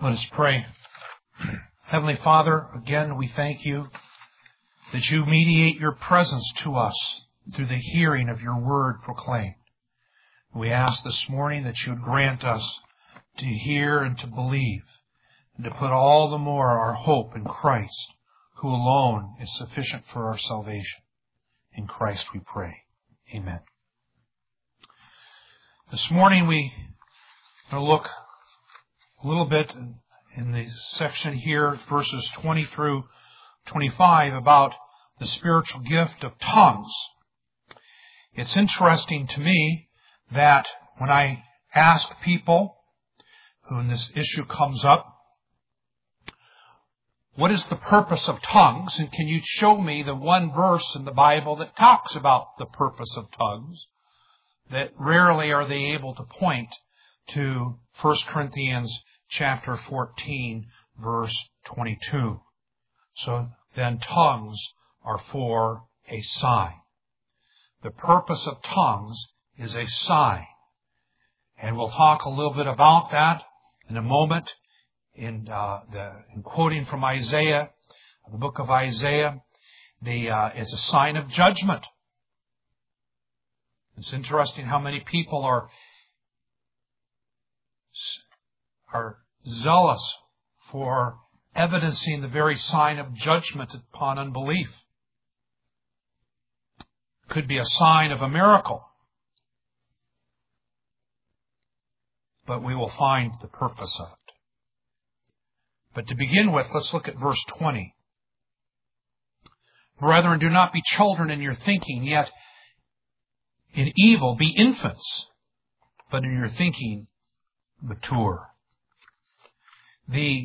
Let us pray. Heavenly Father, again we thank you that you mediate your presence to us through the hearing of your word proclaimed. We ask this morning that you would grant us to hear and to believe, and to put all the more our hope in Christ, who alone is sufficient for our salvation. In Christ we pray. Amen. This morning we are going to look a little bit in the section here, verses 20 through 25, about the spiritual gift of tongues. It's interesting to me that when I ask people, when this issue comes up, what is the purpose of tongues? And can you show me the one verse in the Bible that talks about the purpose of tongues? That rarely are they able to point to 1 Corinthians chapter 14, verse 22. So then tongues are for a sign. The purpose of tongues is a sign. And we'll talk a little bit about that in a moment in quoting from Isaiah, the book of Isaiah. It's a sign of judgment. It's interesting how many people are zealous for evidencing the very sign of judgment upon unbelief. It could be a sign of a miracle. But we will find the purpose of it. But to begin with, let's look at verse 20. Brethren, do not be children in your thinking, yet in evil be infants, but in your thinking mature. The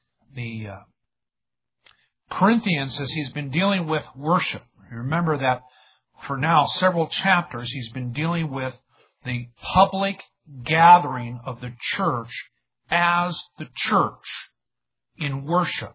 Corinthians, as he's been dealing with worship, remember that for now several chapters he's been dealing with the public gathering of the church as the church in worship.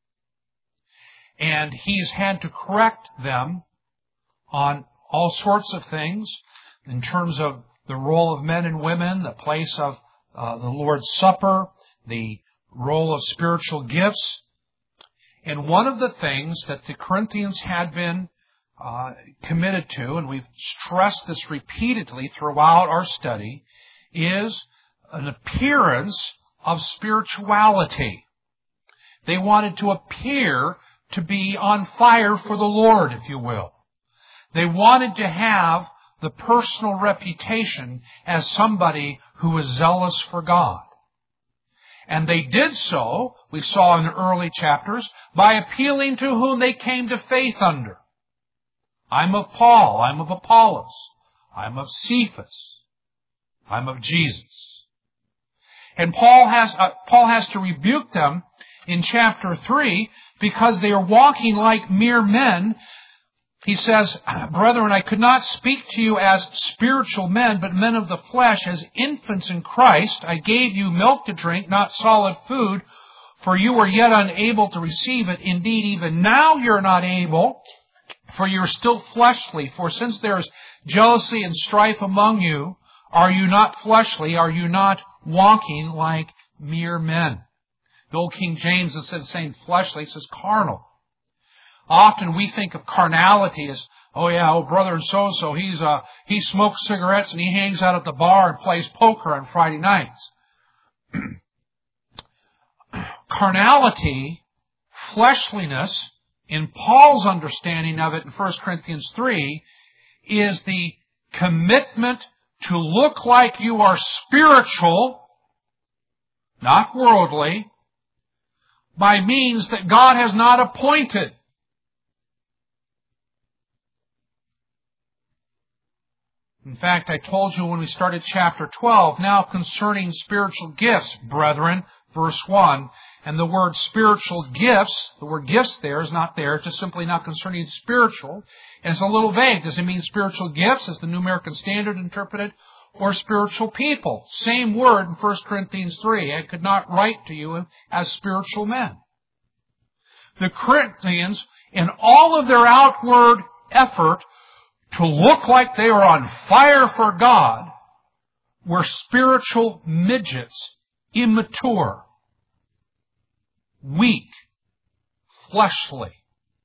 And he's had to correct them on all sorts of things in terms of the role of men and women, the place of the Lord's Supper, the role of spiritual gifts. And one of the things that the Corinthians had been committed to, and we've stressed this repeatedly throughout our study, is an appearance of spirituality. They wanted to appear to be on fire for the Lord, if you will. They wanted to have the personal reputation as somebody who was zealous for God. And they did so, we saw in the early chapters, by appealing to whom they came to faith under. I'm of Paul, I'm of Apollos, I'm of Cephas, I'm of Jesus. And Paul has to rebuke them in chapter 3 because they are walking like mere men. He says, Brethren, I could not speak to you as spiritual men, but men of the flesh, as infants in Christ. I gave you milk to drink, not solid food, for you were yet unable to receive it. Indeed, even now you're not able, for you're still fleshly. For since there is jealousy and strife among you, are you not fleshly? Are you not walking like mere men? The old King James, instead of saying fleshly, says carnal. Often we think of carnality as, brother so-and-so, he smokes cigarettes and he hangs out at the bar and plays poker on Friday nights. Carnality, fleshliness, in Paul's understanding of it in 1 Corinthians 3, is the commitment to look like you are spiritual, not worldly, by means that God has not appointed. In fact, I told you when we started chapter 12, now concerning spiritual gifts, brethren, verse 1, and the word spiritual gifts, the word gifts there is not there, it's just simply not concerning spiritual, and it's a little vague. Does it mean spiritual gifts, as the New American Standard interpreted, or spiritual people? Same word in 1 Corinthians 3. I could not write to you as spiritual men. The Corinthians, in all of their outward effort to look like they were on fire for God, were spiritual midgets, immature. weak, fleshly.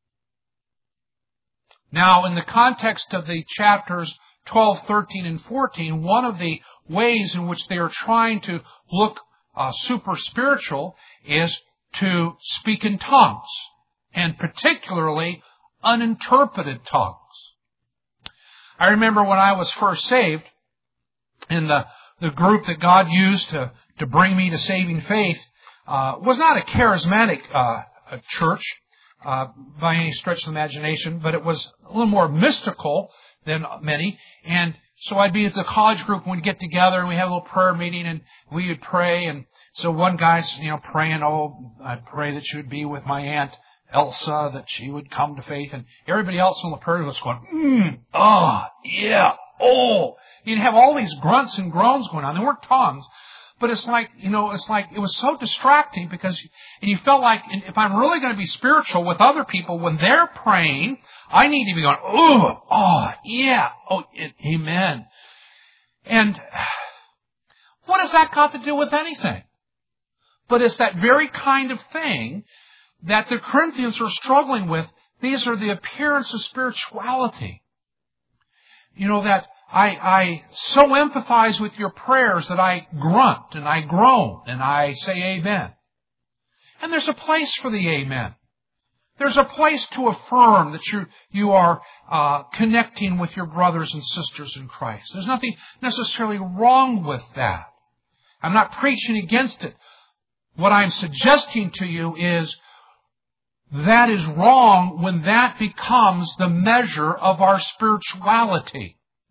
Now, in the context of the chapters 12, 13, and 14, one of the ways in which they are trying to look super spiritual is to speak in tongues, and particularly uninterpreted tongues. I remember when I was first saved, in the group that God used to bring me to saving faith, was not a charismatic church by any stretch of the imagination, but it was a little more mystical than many. And so I'd be at the college group and we'd get together and we have a little prayer meeting and we would pray. And so one guy's, praying, I pray that she would be with my Aunt Elsa, that she would come to faith. And everybody else on the prayer was going, yeah, oh. You'd have all these grunts and groans going on. They weren't tongues. But it's like it was so distracting and you felt like if I'm really going to be spiritual with other people, when they're praying, I need to be going, yeah, amen. And what has that got to do with anything? But it's that very kind of thing that the Corinthians are struggling with. These are the appearance of spirituality. That I so empathize with your prayers that I grunt and I groan and I say amen. And there's a place for the amen. There's a place to affirm that you are connecting with your brothers and sisters in Christ. There's nothing necessarily wrong with that. I'm not preaching against it. What I'm suggesting to you is that is wrong when that becomes the measure of our spirituality.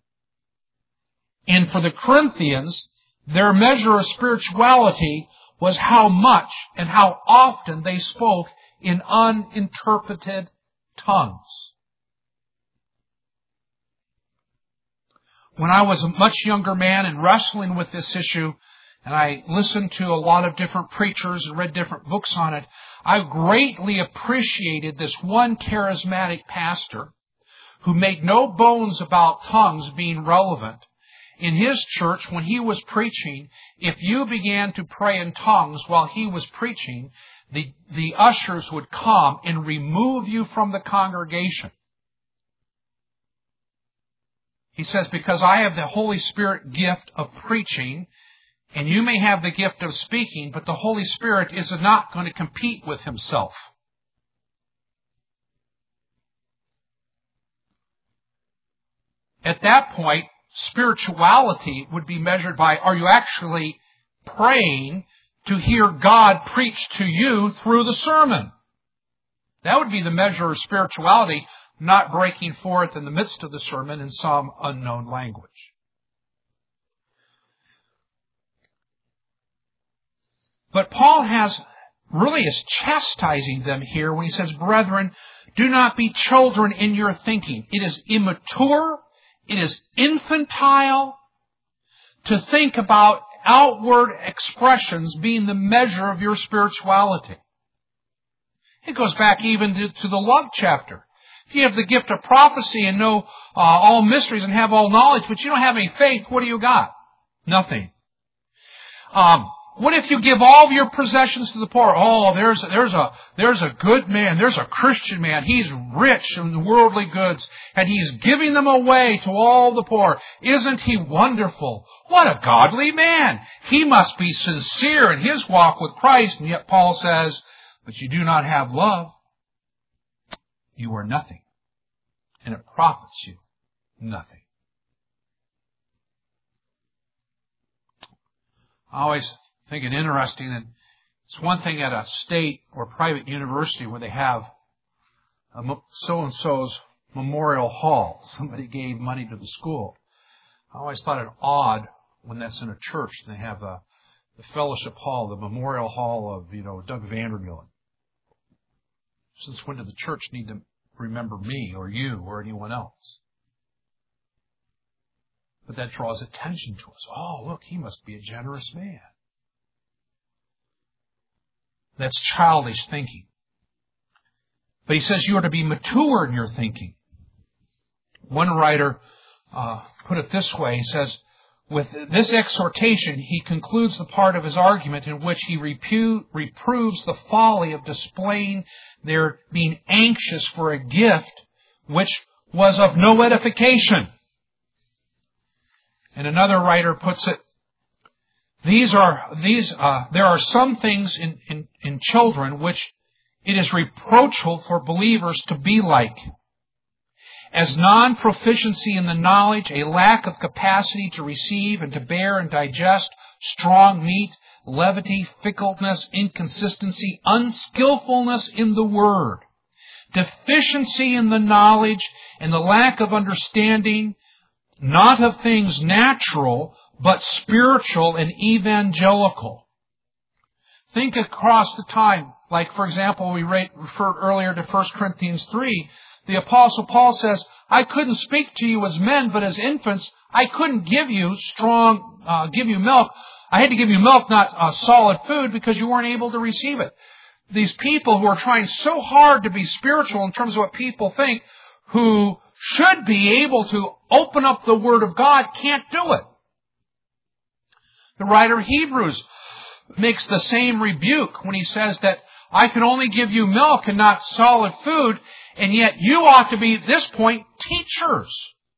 And for the Corinthians, their measure of spirituality was how much and how often they spoke in uninterpreted tongues. When I was a much younger man and wrestling with this issue, and I listened to a lot of different preachers and read different books on it, I greatly appreciated this one charismatic pastor who made no bones about tongues being relevant. In his church, when he was preaching, if you began to pray in tongues while he was preaching, the ushers would come and remove you from the congregation. He says, because I have the Holy Spirit gift of preaching, and you may have the gift of speaking, but the Holy Spirit is not going to compete with himself. At that point, spirituality would be measured by, are you actually praying to hear God preach to you through the sermon? That would be the measure of spirituality, not breaking forth in the midst of the sermon in some unknown language. But Paul is chastising them here when he says, brethren, do not be children in your thinking. It is immature. It is infantile to think about outward expressions being the measure of your spirituality. It goes back even to the love chapter. If you have the gift of prophecy and know all mysteries and have all knowledge, but you don't have any faith, what do you got? Nothing. What if you give all of your possessions to the poor? Oh, there's a good man. There's a Christian man. He's rich in worldly goods, and he's giving them away to all the poor. Isn't he wonderful? What a godly man. He must be sincere in his walk with Christ. And yet Paul says, but you do not have love. You are nothing. And it profits you nothing. I always think it interesting that it's one thing at a state or private university where they have so-and-so's memorial hall. Somebody gave money to the school. I always thought it odd when that's in a church. They have the fellowship hall, the memorial hall of, Doug Vandermeulen. Since when did the church need to remember me or you or anyone else? But that draws attention to us. Oh, look, he must be a generous man. That's childish thinking. But he says you are to be mature in your thinking. One writer put it this way. He says, with this exhortation, he concludes the part of his argument in which he reproves the folly of displaying their being anxious for a gift which was of no edification. And another writer puts it, there are some things in children which it is reproachful for believers to be like. As non-proficiency in the knowledge, a lack of capacity to receive and to bear and digest strong meat, levity, fickleness, inconsistency, unskillfulness in the word, deficiency in the knowledge, and the lack of understanding, not of things natural, but spiritual and evangelical. Think across the time, like for example, we referred earlier to 1 Corinthians 3, the Apostle Paul says, I couldn't speak to you as men, but as infants, I couldn't give you milk. I had to give you milk, not solid food, because you weren't able to receive it. These people who are trying so hard to be spiritual in terms of what people think, who should be able to open up the Word of God, can't do it. The writer of Hebrews makes the same rebuke when he says that I can only give you milk and not solid food, and yet you ought to be, at this point, teachers.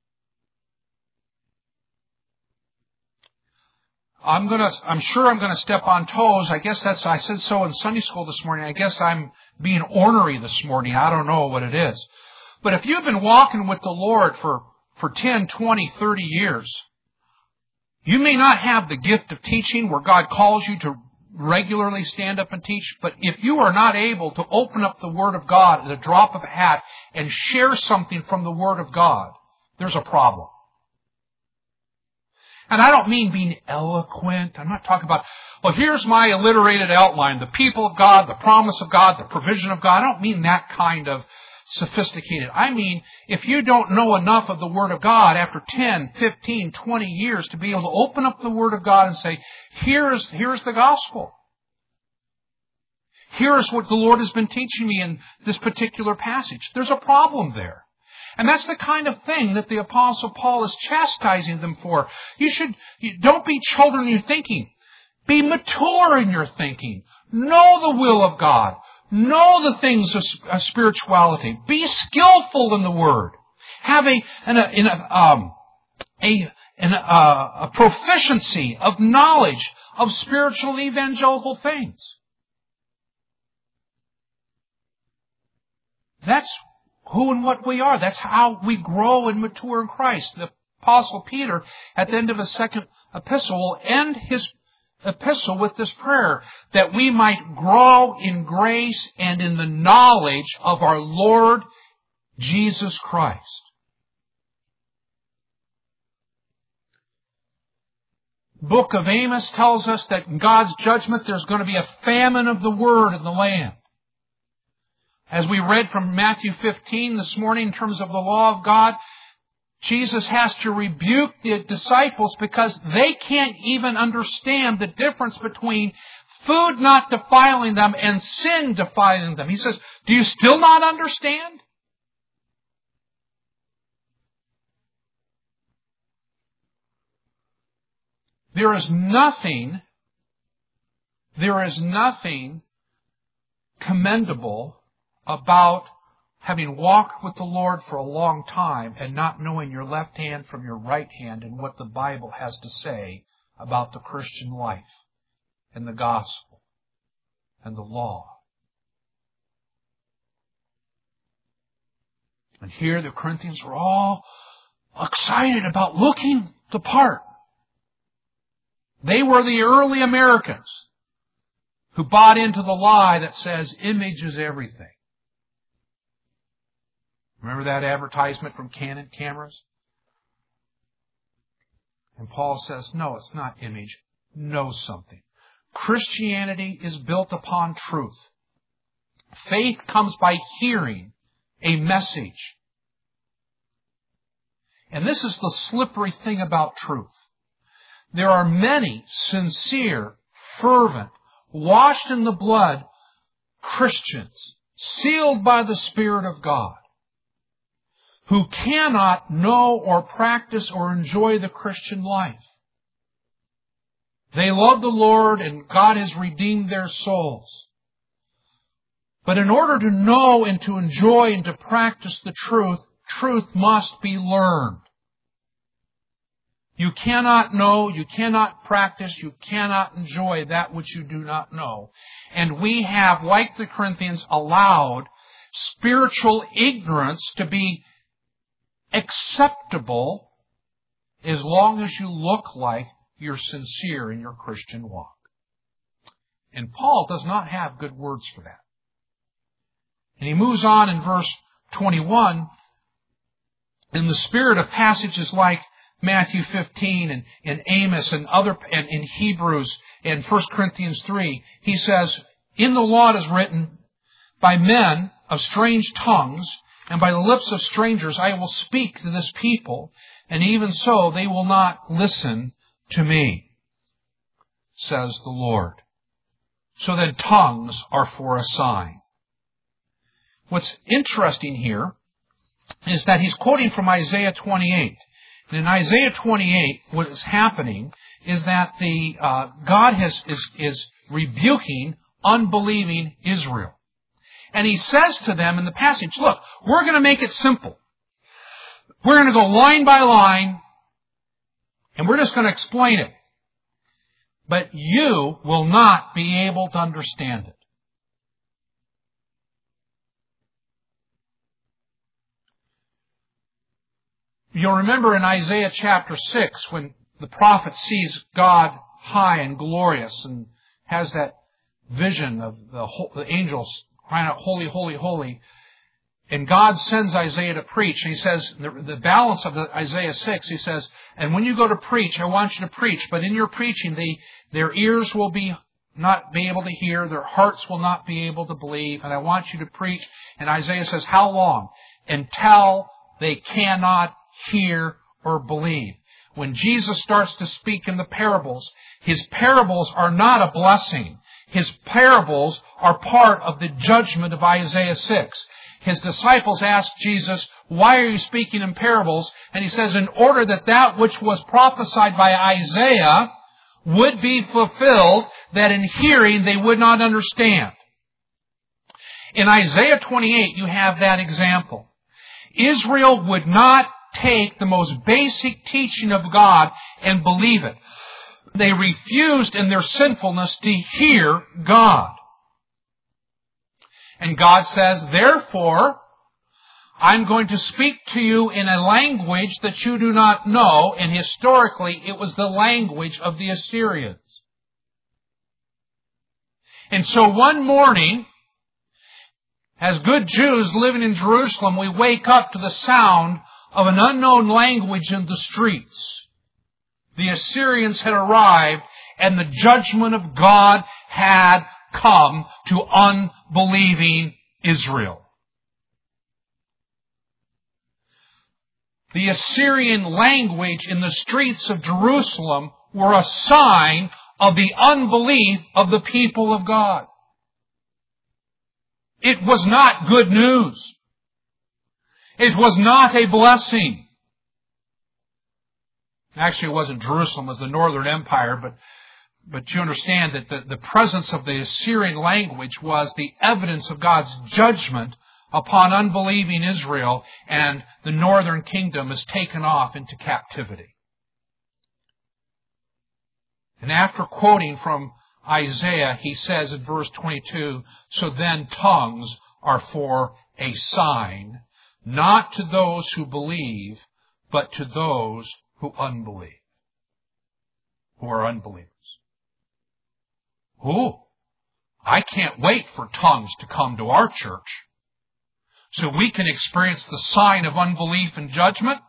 I'm sure I'm going to step on toes. I said so in Sunday school this morning. I guess I'm being ornery this morning. I don't know what it is. But if you've been walking with the Lord for 10, 20, 30 years, you may not have the gift of teaching where God calls you to regularly stand up and teach, but if you are not able to open up the Word of God at a drop of a hat and share something from the Word of God, there's a problem. And I don't mean being eloquent. I'm not talking about, well, here's my alliterated outline, the people of God, the promise of God, the provision of God. I don't mean that kind of sophisticated. I mean, if you don't know enough of the Word of God after 10, 15, 20 years to be able to open up the Word of God and say, here's the gospel. Here's what the Lord has been teaching me in this particular passage. There's a problem there. And that's the kind of thing that the Apostle Paul is chastising them for. Don't be children in your thinking. Be mature in your thinking. Know the will of God. Know the things of spirituality. Be skillful in the Word. Have a proficiency of knowledge of spiritual evangelical things. That's who and what we are. That's how we grow and mature in Christ. The Apostle Peter, at the end of his second epistle, will end his epistle with this prayer, that we might grow in grace and in the knowledge of our Lord Jesus Christ. The book of Amos tells us that in God's judgment there's going to be a famine of the Word in the land. As we read from Matthew 15 this morning in terms of the law of God, Jesus has to rebuke the disciples because they can't even understand the difference between food not defiling them and sin defiling them. He says, do you still not understand? There is nothing commendable about having walked with the Lord for a long time and not knowing your left hand from your right hand and what the Bible has to say about the Christian life and the gospel and the law. And here the Corinthians were all excited about looking the part. They were the early Americans who bought into the lie that says image is everything. Remember that advertisement from Canon cameras? And Paul says, no, it's not image. Know something. Christianity is built upon truth. Faith comes by hearing a message. And this is the slippery thing about truth. There are many sincere, fervent, washed in the blood Christians, sealed by the Spirit of God, who cannot know or practice or enjoy the Christian life. They love the Lord and God has redeemed their souls. But in order to know and to enjoy and to practice the truth, truth must be learned. You cannot know, you cannot practice, you cannot enjoy that which you do not know. And we have, like the Corinthians, allowed spiritual ignorance to be acceptable as long as you look like you're sincere in your Christian walk. And Paul does not have good words for that. And he moves on in verse 21, in the spirit of passages like Matthew 15 and Amos and in Hebrews and 1 Corinthians 3, he says, in the law it is written, by men of strange tongues and by the lips of strangers I will speak to this people, and even so they will not listen to me, says the Lord. So then tongues are for a sign. What's interesting here is that he's quoting from Isaiah 28. And in Isaiah 28, what is happening is that God is rebuking unbelieving Israel. And he says to them in the passage, look, we're going to make it simple. We're going to go line by line, and we're just going to explain it. But you will not be able to understand it. You'll remember in Isaiah chapter 6 when the prophet sees God high and glorious and has that vision of the angels crying out, holy, holy, holy. And God sends Isaiah to preach. And he says, the balance of Isaiah 6, he says, and when you go to preach, I want you to preach. But in your preaching, their ears will not be able to hear. Their hearts will not be able to believe. And I want you to preach. And Isaiah says, how long? Until they cannot hear or believe. When Jesus starts to speak in the parables, his parables are not a blessing. His parables are part of the judgment of Isaiah 6. His disciples asked Jesus, why are you speaking in parables? And he says, in order that which was prophesied by Isaiah would be fulfilled, that in hearing they would not understand. In Isaiah 28, you have that example. Israel would not take the most basic teaching of God and believe it. They refused in their sinfulness to hear God. And God says, therefore, I'm going to speak to you in a language that you do not know, and historically it was the language of the Assyrians. And so one morning, as good Jews living in Jerusalem, we wake up to the sound of an unknown language in the streets. The Assyrians had arrived, and the judgment of God had come to unbelieving Israel. The Assyrian language in the streets of Jerusalem were a sign of the unbelief of the people of God. It was not good news. It was not a blessing. Actually, it wasn't Jerusalem, it was the Northern Empire, but you understand that the presence of the Assyrian language was the evidence of God's judgment upon unbelieving Israel, and the northern kingdom is taken off into captivity. And after quoting from Isaiah, he says in verse 22, so then tongues are for a sign, not to those who believe, but to those who unbelieve, who are unbelievers. Oh, I can't wait for tongues to come to our church so we can experience the sign of unbelief and judgment.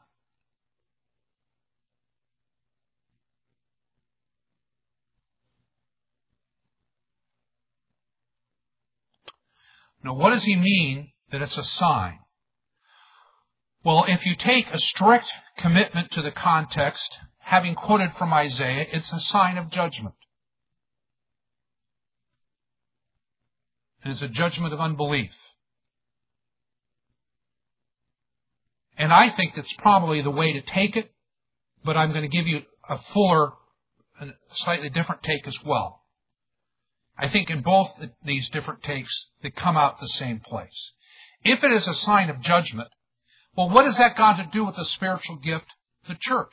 Now, what does he mean that it's a sign? Well, if you take a strict commitment to the context, having quoted from Isaiah, it's a sign of judgment. It is a judgment of unbelief. And I think that's probably the way to take it, but I'm going to give you a fuller a slightly different take as well. I think in both these different takes, they come out the same place. If it is a sign of judgment, well, what has that got to do with the spiritual gift, the church?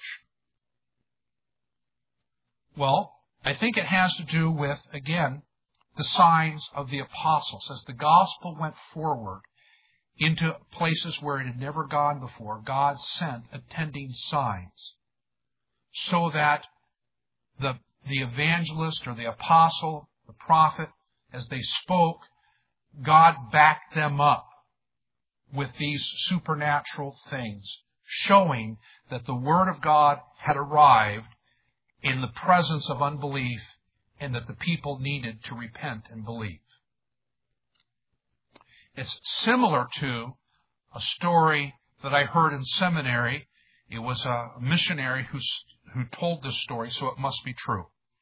Well, I think it has to do with, again, the signs of the apostles. As the gospel went forward into places where it had never gone before, God sent attending signs so that the evangelist or the apostle, the prophet, as they spoke, God backed them up with these supernatural things, showing that the Word of God had arrived in the presence of unbelief and that the people needed to repent and believe. It's similar to a story that I heard in seminary. It was a missionary who told this story, so it must be true.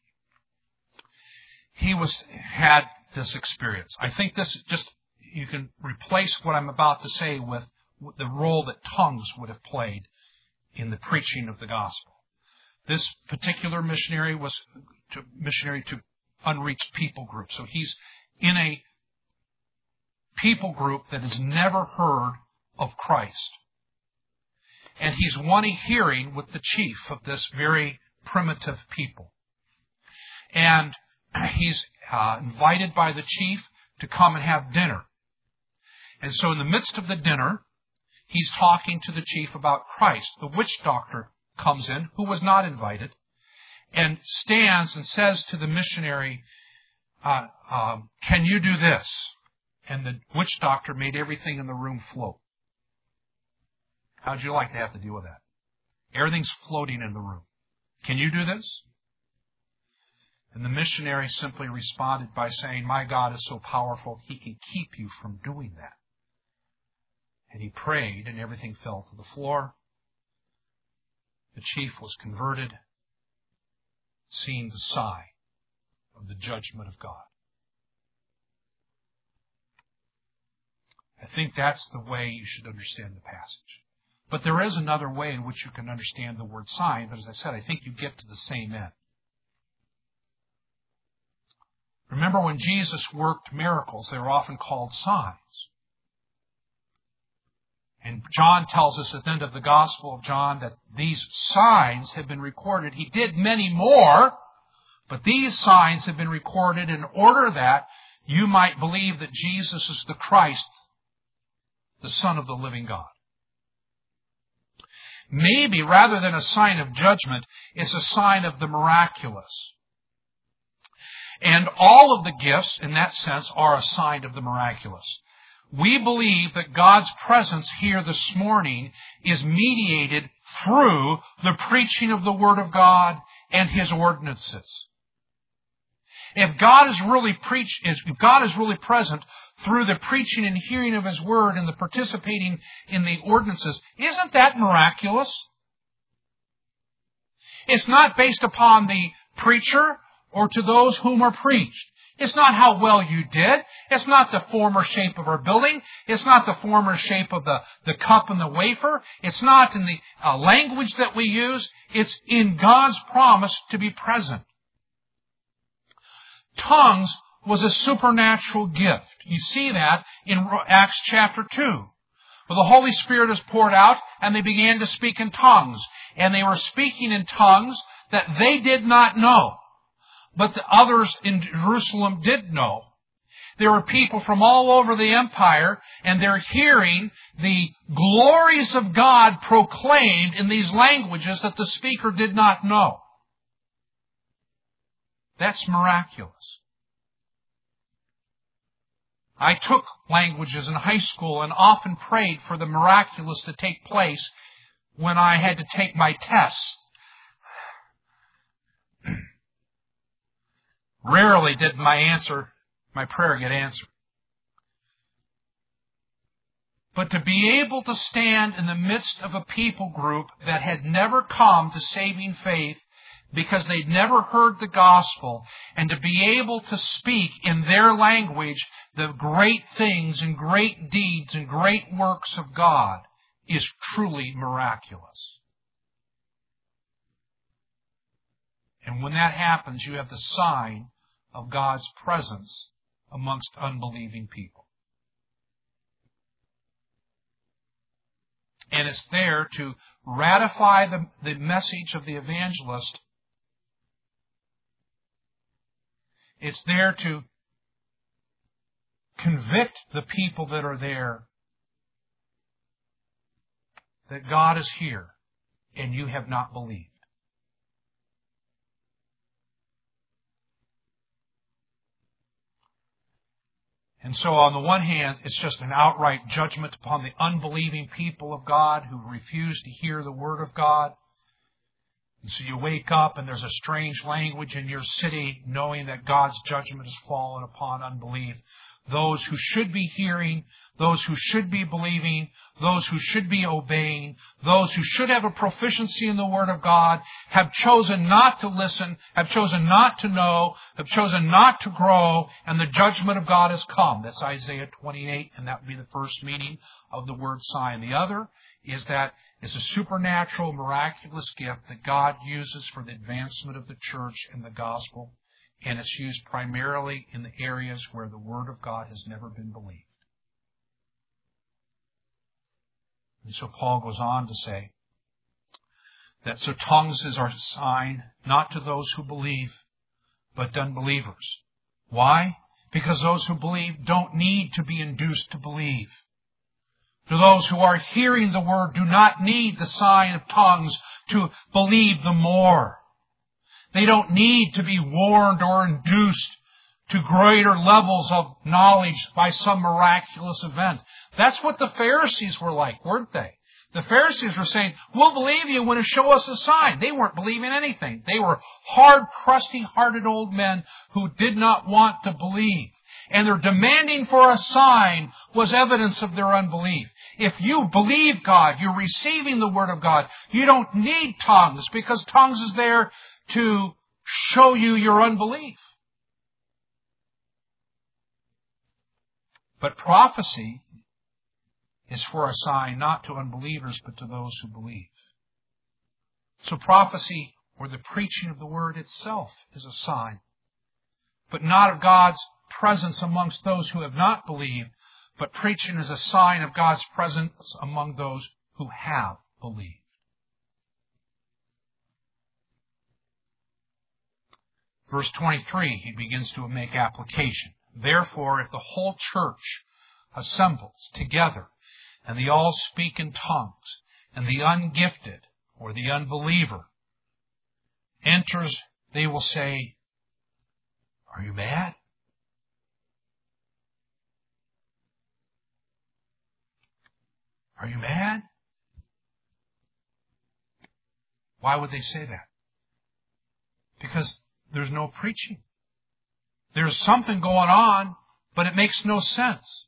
He had this experience. I think this just, you can replace what I'm about to say with the role that tongues would have played in the preaching of the gospel. This particular missionary was missionary to unreached people group. So he's in a people group that has never heard of Christ. And he's won a hearing with the chief of this very primitive people. And he's invited by the chief to come and have dinner. And so in the midst of the dinner, he's talking to the chief about Christ. The witch doctor comes in, who was not invited, and stands and says to the missionary, can you do this? And the witch doctor made everything in the room float. How'd you like to have to deal with that? Everything's floating in the room. Can you do this? And the missionary simply responded by saying, my God is so powerful, He can keep you from doing that. And he prayed, and everything fell to the floor. The chief was converted, seeing the sign of the judgment of God. I think that's the way you should understand the passage. But there is another way in which you can understand the word sign, but as I said, I think you get to the same end. Remember when Jesus worked miracles, they were often called signs. And John tells us at the end of the Gospel of John that these signs have been recorded. He did many more, but these signs have been recorded in order that you might believe that Jesus is the Christ, the Son of the living God. Maybe rather than a sign of judgment, it's a sign of the miraculous. And all of the gifts, in that sense, are a sign of the miraculous. We believe that God's presence here this morning is mediated through the preaching of the Word of God and His ordinances. If God is really present through the preaching and hearing of His Word and the participating in the ordinances, isn't that miraculous? It's not based upon the preacher or to those whom are preached. It's not how well you did. It's not the form or shape of our building. It's not the form or shape of the cup and the wafer. It's not in the language that we use. It's in God's promise to be present. Tongues was a supernatural gift. You see that in Acts chapter 2. Where the Holy Spirit is poured out and they began to speak in tongues. And they were speaking in tongues that they did not know, but the others in Jerusalem did know. There were people from all over the empire, and they're hearing the glories of God proclaimed in these languages that the speaker did not know. That's miraculous. I took languages in high school and often prayed for the miraculous to take place when I had to take my test. Rarely did my prayer get answered. But to be able to stand in the midst of a people group that had never come to saving faith because they'd never heard the gospel, and to be able to speak in their language the great things and great deeds and great works of God is truly miraculous. And when that happens, you have the sign of God's presence amongst unbelieving people. And it's there to ratify the message of the evangelist. It's there to convict the people that are there that God is here and you have not believed. And so on the one hand, it's just an outright judgment upon the unbelieving people of God who refuse to hear the Word of God. And so you wake up and there's a strange language in your city knowing that God's judgment has fallen upon unbelief. Those who should be hearing, those who should be believing, those who should be obeying, those who should have a proficiency in the Word of God, have chosen not to listen, have chosen not to know, have chosen not to grow, and the judgment of God has come. That's Isaiah 28, and that would be the first meaning of the word sign. The other is that it's a supernatural, miraculous gift that God uses for the advancement of the church and the gospel. And it's used primarily in the areas where the Word of God has never been believed. And so Paul goes on to say that so tongues is our sign, not to those who believe, but to unbelievers. Why? Because those who believe don't need to be induced to believe. To those who are hearing the Word do not need the sign of tongues to believe the more. They don't need to be warned or induced to greater levels of knowledge by some miraculous event. That's what the Pharisees were like, weren't they? The Pharisees were saying, we'll believe you when you show us a sign. They weren't believing anything. They were hard, crusty-hearted old men who did not want to believe. And their demanding for a sign was evidence of their unbelief. If you believe God, you're receiving the Word of God, you don't need tongues because tongues is there to show you your unbelief. But prophecy is for a sign not to unbelievers but to those who believe. So prophecy, or the preaching of the Word itself, is a sign, but not of God's presence amongst those who have not believed, but preaching is a sign of God's presence among those who have believed. Verse 23, he begins to make application. Therefore, if the whole church assembles together, and they all speak in tongues, and the ungifted, or the unbeliever, enters, they will say, are you mad? Are you mad? Why would they say that? Because there's no preaching. There's something going on, but it makes no sense.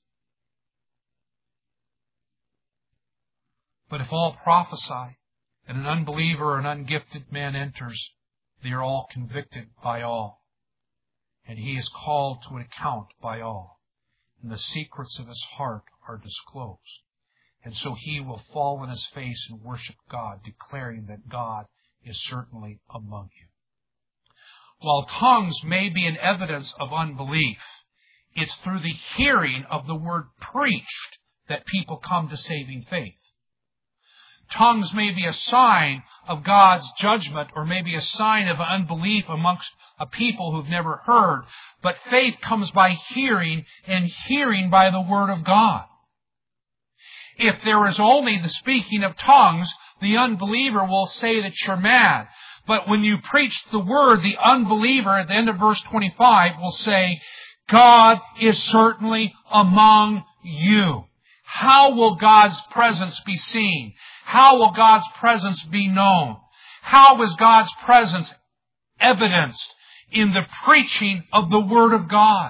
But if all prophesy, and an unbeliever or an ungifted man enters, they are all convicted by all. And he is called to an account by all. And the secrets of his heart are disclosed. And so he will fall on his face and worship God, declaring that God is certainly among you. While tongues may be an evidence of unbelief, it's through the hearing of the word preached that people come to saving faith. Tongues may be a sign of God's judgment or maybe a sign of unbelief amongst a people who've never heard, but faith comes by hearing and hearing by the Word of God. If there is only the speaking of tongues, the unbeliever will say that you're mad. But when you preach the Word, the unbeliever at the end of verse 25 will say, God is certainly among you. How will God's presence be seen? How will God's presence be known? How is God's presence evidenced? In the preaching of the Word of God.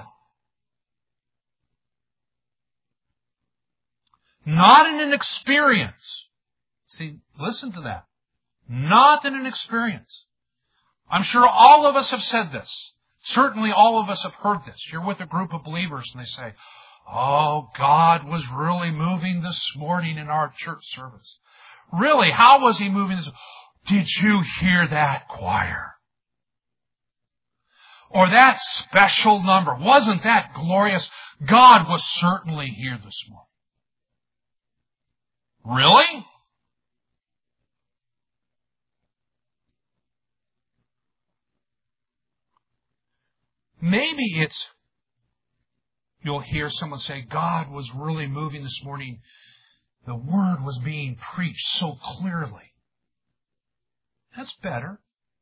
Not in an experience. See, listen to that. Not in an experience. I'm sure all of us have said this. Certainly all of us have heard this. You're with a group of believers and they say, oh, God was really moving this morning in our church service. Really? How was He moving this? Did you hear that choir? Or that special number. Wasn't that glorious? God was certainly here this morning. Really? Maybe you'll hear someone say, God was really moving this morning. The Word was being preached so clearly. That's better.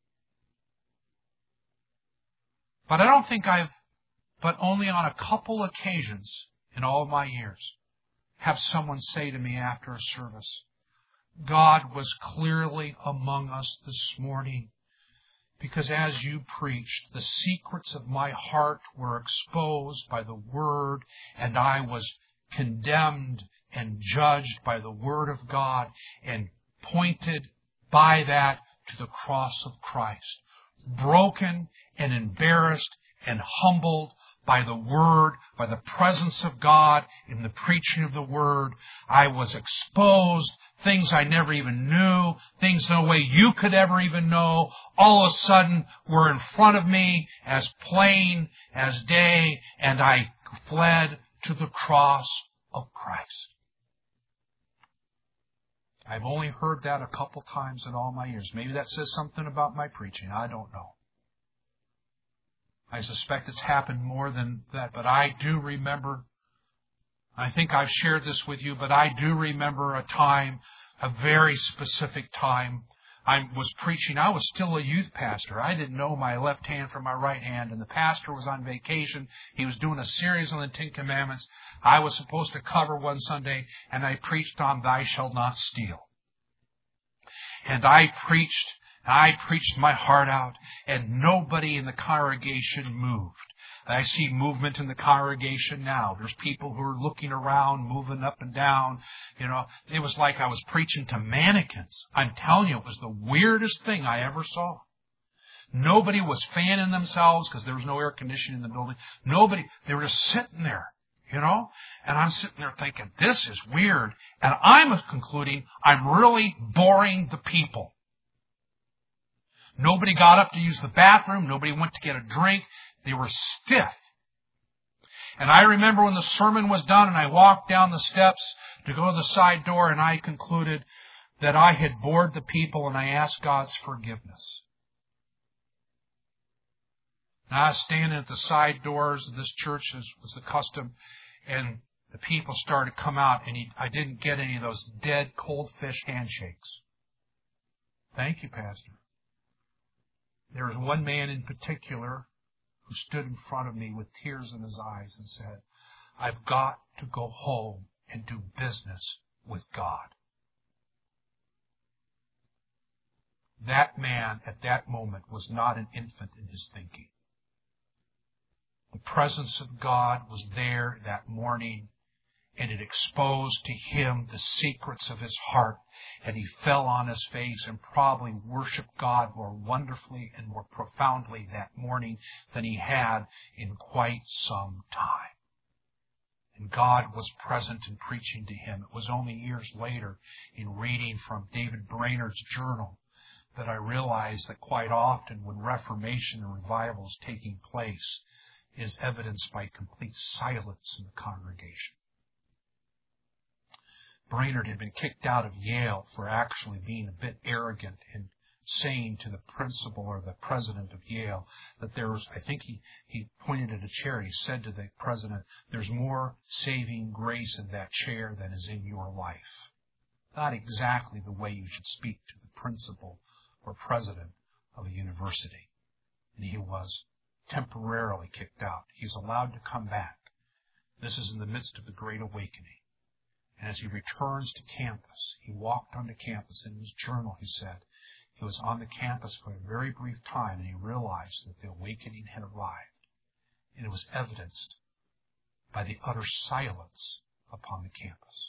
But I don't think but only on a couple occasions in all of my years, have someone say to me after a service, God was clearly among us this morning, because as you preached, the secrets of my heart were exposed by the Word, and I was condemned and judged by the Word of God, and pointed by that to the cross of Christ. Broken and embarrassed and humbled by the Word, by the presence of God in the preaching of the Word. I was exposed, things I never even knew, things no way you could ever even know, all of a sudden were in front of me as plain as day, and I fled to the cross of Christ. I've only heard that a couple times in all my years. Maybe that says something about my preaching. I don't know. I suspect it's happened more than that, but I do remember, I think I've shared this with you, but I do remember a time, a very specific time. I was preaching. I was still a youth pastor. I didn't know my left hand from my right hand, and the pastor was on vacation. He was doing a series on the Ten Commandments. I was supposed to cover one Sunday, and I preached on Thou Shalt Not Steal. And I preached my heart out, and nobody in the congregation moved. I see movement in the congregation now. There's people who are looking around, moving up and down. You know, it was like I was preaching to mannequins. I'm telling you, it was the weirdest thing I ever saw. Nobody was fanning themselves because there was no air conditioning in the building. Nobody, they were just sitting there, you know. And I'm sitting there thinking, this is weird. And I'm concluding I'm really boring the people. Nobody got up to use the bathroom. Nobody went to get a drink. They were stiff. And I remember when the sermon was done and I walked down the steps to go to the side door, and I concluded that I had bored the people, and I asked God's forgiveness. And I was standing at the side doors of this church, as was the custom, and the people started to come out, and I didn't get any of those dead, cold fish handshakes. Thank you, Pastor. There was one man in particular who stood in front of me with tears in his eyes and said, I've got to go home and do business with God. That man at that moment was not an infant in his thinking. The presence of God was there that morning, and it exposed to him the secrets of his heart, and he fell on his face and probably worshiped God more wonderfully and more profoundly that morning than he had in quite some time. And God was present in preaching to him. It was only years later, in reading from David Brainerd's journal, that I realized that quite often when Reformation and revival is taking place, is evidenced by complete silence in the congregation. Brainerd had been kicked out of Yale for actually being a bit arrogant and saying to the principal or the president of Yale that there was, I think he pointed at a chair, he said to the president, there's more saving grace in that chair than is in your life. Not exactly the way you should speak to the principal or president of a university. And he was temporarily kicked out. He's allowed to come back. This is in the midst of the Great Awakening. And as he returns to campus, he walked onto campus. In his journal, he said, he was on the campus for a very brief time, and he realized that the awakening had arrived. And it was evidenced by the utter silence upon the campus.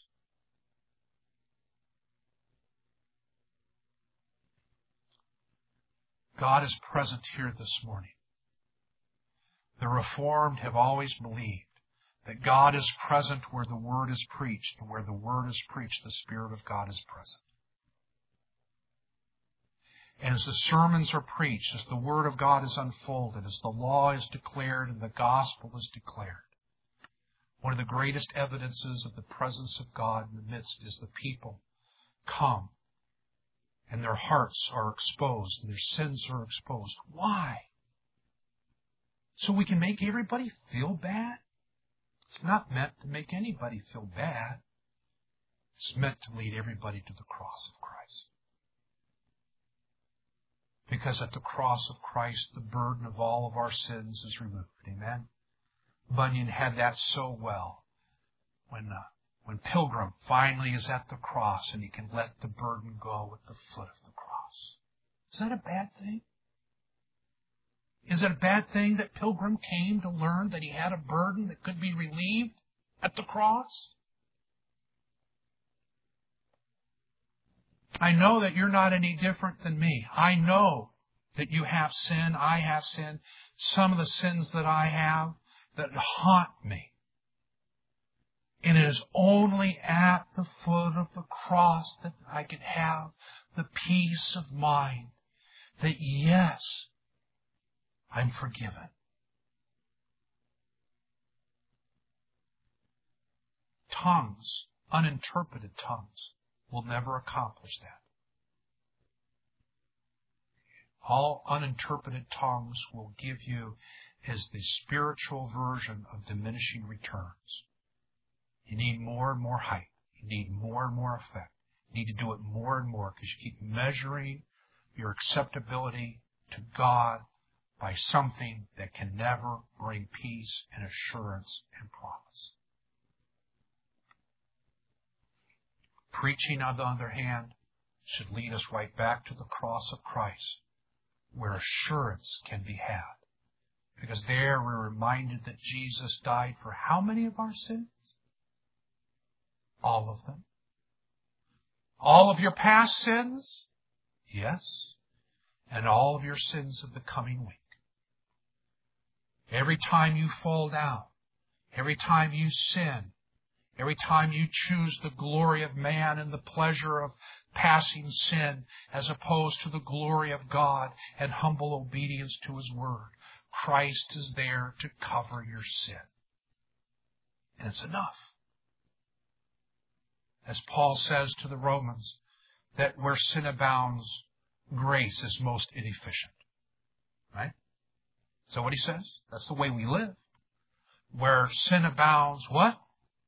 God is present here this morning. The Reformed have always believed that God is present where the Word is preached, and where the Word is preached, the Spirit of God is present. as the sermons are preached, as the Word of God is unfolded, as the law is declared and the gospel is declared, one of the greatest evidences of the presence of God in the midst is the people come and their hearts are exposed and their sins are exposed. Why? So we can make everybody feel bad? It's not meant to make anybody feel bad. It's meant to lead everybody to the cross of Christ. Because at the cross of Christ, the burden of all of our sins is removed. Amen? Bunyan had that so well. When Pilgrim finally is at the cross and he can let the burden go at the foot of the cross. Is that a bad thing? Is it a bad thing that Pilgrim came to learn that he had a burden that could be relieved at the cross? I know that you're not any different than me. I know that you have sin. I have sin. Some of the sins that I have that haunt me. And it is only at the foot of the cross that I can have the peace of mind that, yes, I'm forgiven. Tongues, uninterpreted tongues, will never accomplish that. All uninterpreted tongues will give you is the spiritual version of diminishing returns. You need more and more height. You need more and more effect. You need to do it more and more because you keep measuring your acceptability to God by something that can never bring peace and assurance and promise. Preaching, on the other hand, should lead us right back to the cross of Christ, where assurance can be had. Because there we're reminded that Jesus died for how many of our sins? All of them. All of your past sins? Yes. And all of your sins of the coming week. Every time you fall down, every time you sin, every time you choose the glory of man and the pleasure of passing sin as opposed to the glory of God and humble obedience to His Word, Christ is there to cover your sin. And it's enough. As Paul says to the Romans, that where sin abounds, grace is most inefficient. Right? Is that what he says? That's the way we live. Where sin abounds, what?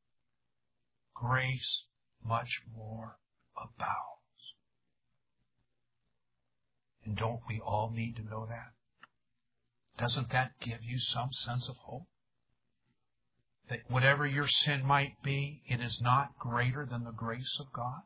Grace much more abounds. And don't we all need to know that? Doesn't that give you some sense of hope? That whatever your sin might be, it is not greater than the grace of God?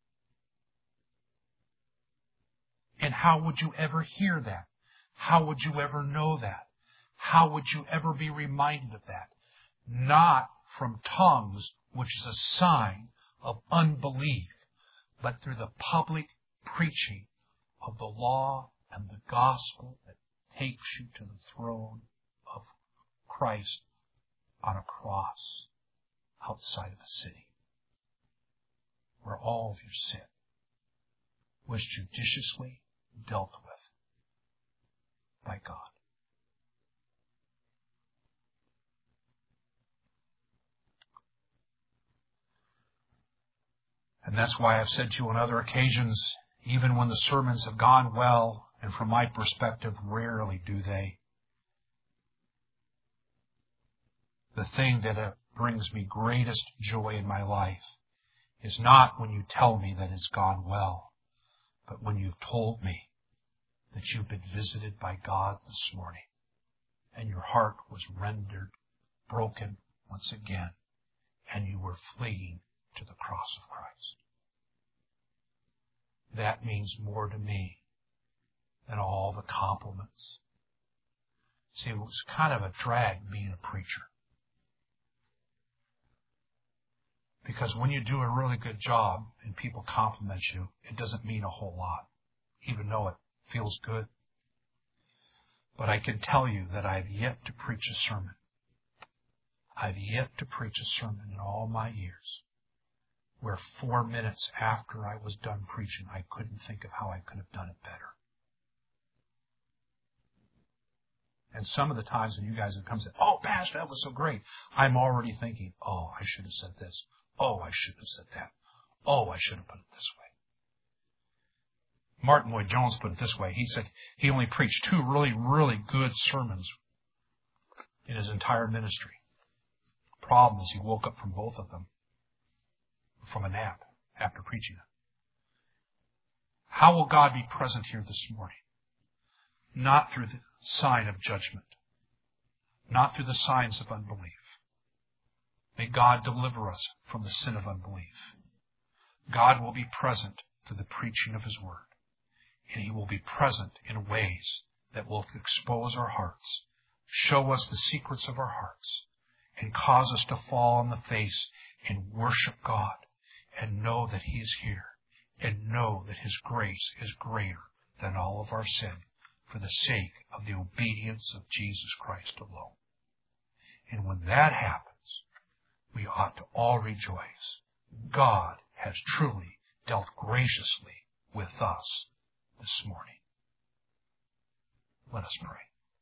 And how would you ever hear that? How would you ever know that? How would you ever be reminded of that? Not from tongues, which is a sign of unbelief, but through the public preaching of the law and the gospel that takes you to the throne of Christ on a cross outside of the city, where all of your sin was judiciously dealt with by God. And that's why I've said to you on other occasions, even when the sermons have gone well, and from my perspective, rarely do they, the thing that brings me greatest joy in my life is not when you tell me that it's gone well, but when you've told me that you've been visited by God this morning and your heart was rendered broken once again and you were fleeing to the cross of Christ. That means more to me than all the compliments. See, it was kind of a drag being a preacher. Because when you do a really good job and people compliment you, it doesn't mean a whole lot, even though it feels good. But I can tell you that I've yet to preach a sermon. I've yet to preach a sermon in all my years where 4 minutes after I was done preaching, I couldn't think of how I could have done it better. And some of the times when you guys have come and said, "Oh, Pastor, that was so great," I'm already thinking, "Oh, I should have said this. Oh, I should have said that. Oh, I should have put it this way." Martin Lloyd-Jones put it this way. He said he only preached 2 really, really good sermons in his entire ministry. The problem is he woke up from both of them from a nap after preaching it. How will God be present here this morning? Not through the sign of judgment, not through the signs of unbelief. May God deliver us from the sin of unbelief. God will be present through the preaching of His Word, and He will be present in ways that will expose our hearts, show us the secrets of our hearts, and cause us to fall on the face and worship God and know that He is here and know that His grace is greater than all of our sin for the sake of the obedience of Jesus Christ alone. And when that happens, we ought to all rejoice. God has truly dealt graciously with us this morning. Let us pray.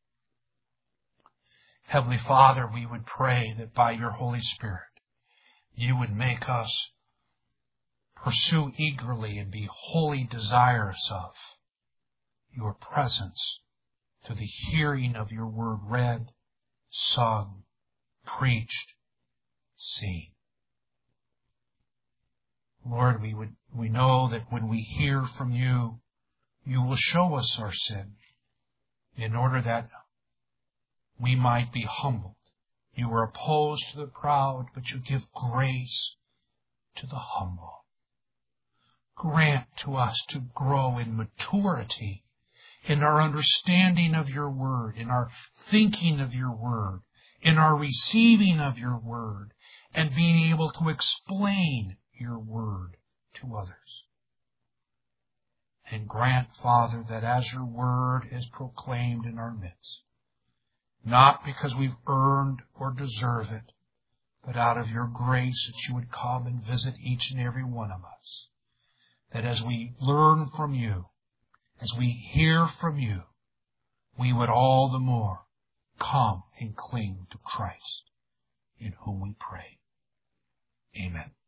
Heavenly Father, we would pray that by your Holy Spirit, you would make us pursue eagerly and be wholly desirous of your presence through the hearing of your word read, sung, preached, seen. Lord, we know that when we hear from you, you will show us our sin in order that we might be humbled. You are opposed to the proud, but you give grace to the humble. Grant to us to grow in maturity in our understanding of your word, in our thinking of your word, in our receiving of your word, and being able to explain your word to others. And grant, Father, that as your word is proclaimed in our midst, not because we've earned or deserve it, but out of your grace that you would come and visit each and every one of us, that as we learn from you, as we hear from you, we would all the more come and cling to Christ, in whom we pray. Amen.